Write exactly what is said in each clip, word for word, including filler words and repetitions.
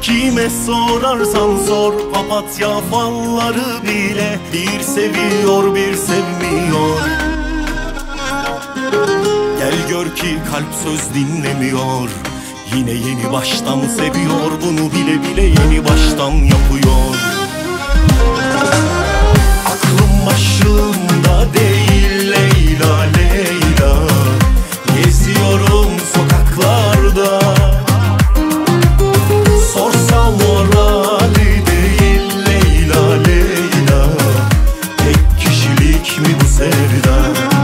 Kime sorarsan sor, papatya falları bile bir seviyor bir sevmiyor. Gel gör ki kalp söz dinlemiyor, yine yeni baştan seviyor, bunu bile bile yeni baştan yapıyor. Aklım başımda değil Leyla Leyla, geziyorum sokaklarda. Sorsam morali değil Leyla Leyla, tek kişilik mi bu sevda?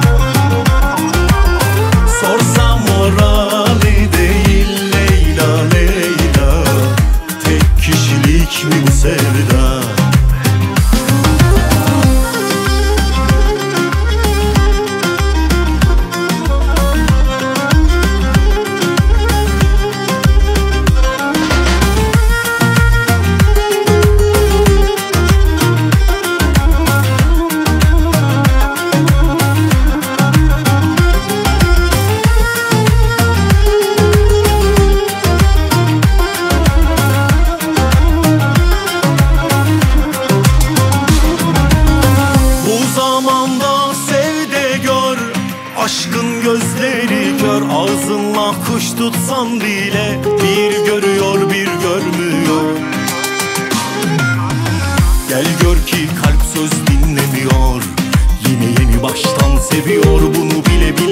Sorsam morali değil Leyla Leyla, tek kişilik mi bu sevda? Aşkın gözleri kör, ağzınla kuş tutsan bile bir görüyor bir görmüyor. Gel gör ki kalp söz dinlemiyor, yine yeni baştan seviyor, bunu bile bile